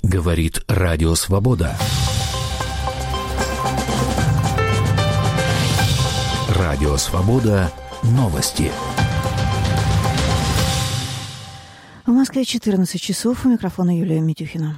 Говорит Радио Свобода. Радио Свобода. Новости. В Москве 14 часов. У микрофона Юлия Митюхина.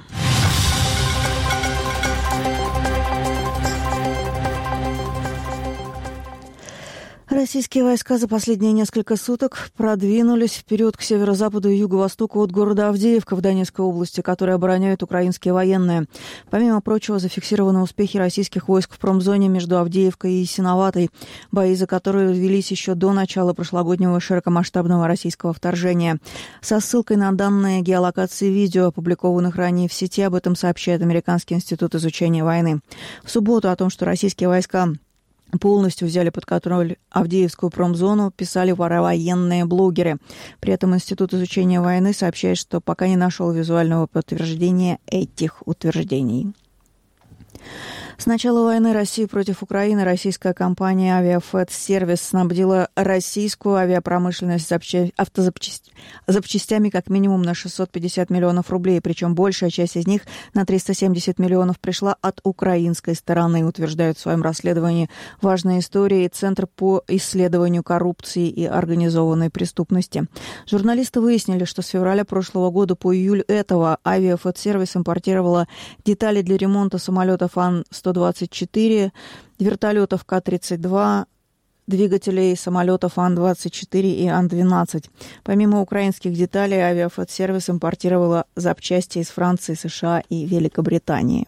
Российские войска за последние несколько суток продвинулись вперед к северо-западу и юго-востоку от города Авдеевка в Донецкой области, который обороняют украинские военные. Помимо прочего, зафиксированы успехи российских войск в промзоне между Авдеевкой и Ясиноватой, бои за которые велись еще до начала прошлогоднего широкомасштабного российского вторжения. Со ссылкой на данные геолокации видео, опубликованных ранее в сети, об этом сообщает Американский институт изучения войны. В субботу о том, что российские войска полностью взяли под контроль Авдеевскую промзону, писали военные блогеры. При этом Институт изучения войны сообщает, что пока не нашел визуального подтверждения этих утверждений. С начала войны России против Украины российская компания «Авиафэд-сервис» снабдила российскую авиапромышленность запчастями как минимум на 650 миллионов рублей, причем большая часть из них, на 370 миллионов, пришла от украинской стороны, утверждают в своем расследовании «Важные истории» и Центр по исследованию коррупции и организованной преступности. Журналисты выяснили, что с февраля прошлого года по июль этого «Авиафэд-сервис» импортировала детали для ремонта самолетов Ан-124, вертолетов К-32, двигателей самолетов Ан-24 и Ан-12. Помимо украинских деталей, «Авиафэд-сервис» импортировала запчасти из Франции, США и Великобритании.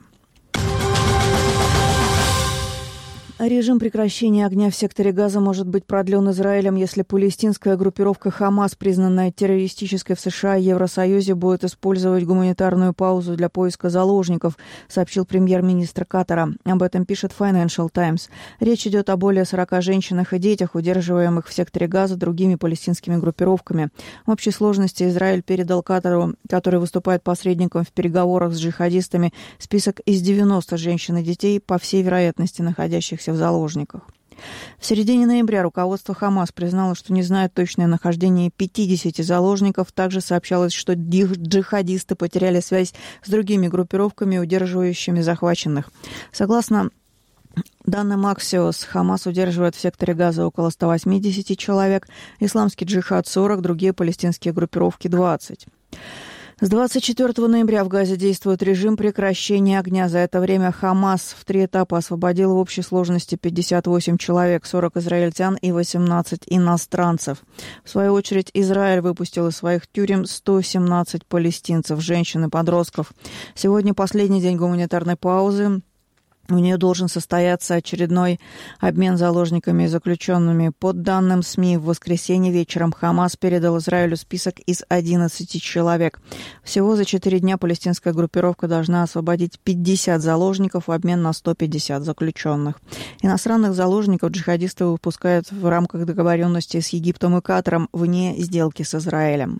Режим прекращения огня в секторе Газа может быть продлен Израилем, если палестинская группировка «Хамас», признанная террористической в США и Евросоюзе, будет использовать гуманитарную паузу для поиска заложников, сообщил премьер-министр Катара. Об этом пишет Financial Times. Речь идет о более 40 женщинах и детях, удерживаемых в секторе Газа другими палестинскими группировками. В общей сложности Израиль передал Катару, который выступает посредником в переговорах с джихадистами, список из 90 женщин и детей, по всей вероятности находящихся в заложниках. В середине ноября руководство «Хамас» признало, что не знает точное нахождение 50 заложников. Также сообщалось, что джихадисты потеряли связь с другими группировками, удерживающими захваченных. Согласно данным Axios, «Хамас» удерживает в секторе Газа около 180 человек, исламский джихад 40, другие палестинские группировки 20. С 24 ноября в Газе действует режим прекращения огня. За это время «Хамас» в 3 этапа освободил в общей сложности 58 человек, 40 израильтян и 18 иностранцев. В свою очередь, Израиль выпустил из своих тюрем 117 палестинцев, женщин и подростков. Сегодня последний день гуманитарной паузы. У нее должен состояться очередной обмен заложниками и заключенными. По данным СМИ, в воскресенье вечером «Хамас» передал Израилю список из 11 человек. Всего за 4 дня палестинская группировка должна освободить 50 заложников в обмен на 150 заключенных. Иностранных заложников джихадисты выпускают в рамках договоренности с Египтом и Катаром вне сделки с Израилем.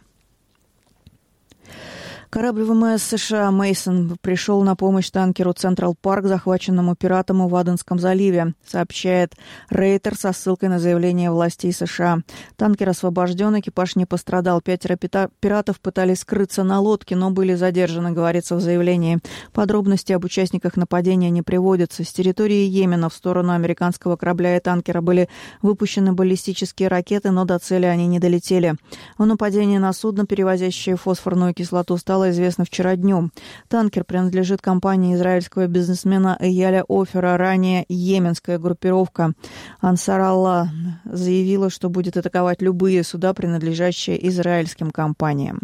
Корабль ВМС США «Мейсон» пришел на помощь танкеру «Централ Парк», захваченному пиратом в Аденском заливе, сообщает Рейтер со ссылкой на заявление властей США. Танкер освобожден, экипаж не пострадал. 5 пиратов пытались скрыться на лодке, но были задержаны, говорится в заявлении. Подробности об участниках нападения не приводятся. С территории Йемена в сторону американского корабля и танкера были выпущены баллистические ракеты, но до цели они не долетели. О нападении на судно, перевозящее фосфорную кислоту, стало известно вчера днем. Танкер принадлежит компании израильского бизнесмена Эяля Офера. Ранее йеменская группировка Ансар-Алла заявила, что будет атаковать любые суда, принадлежащие израильским компаниям.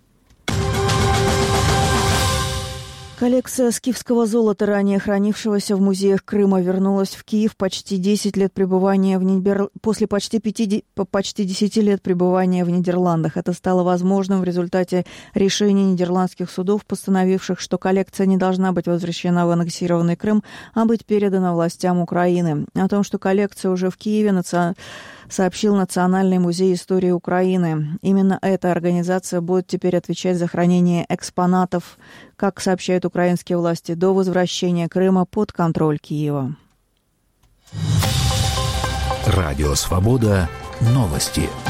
Коллекция скифского золота, ранее хранившегося в музеях Крыма, вернулась в Киев почти 10 лет пребывания после почти 10 лет пребывания в Нидерландах. Это стало возможным в результате решения нидерландских судов, постановивших, что коллекция не должна быть возвращена в аннексированный Крым, а быть передана властям Украины. О том, что коллекция уже в Киеве, сообщил Национальный музей истории Украины. Именно эта организация будет теперь отвечать за хранение экспонатов, как сообщают украинские власти, до возвращения Крыма под контроль Киева. Радио «Свобода». Новости.